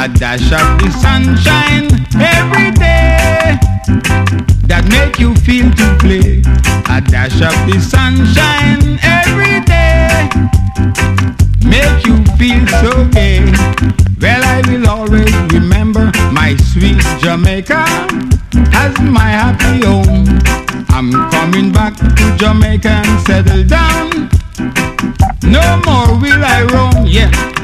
a dash of the sunshine every day that make you feel to play. A dash of the sunshine every day make you feel so gay. Well, I will always remember my sweet Jamaica as my happy home. I'm coming back to Jamaica and settle down. No more will I roam, yeah.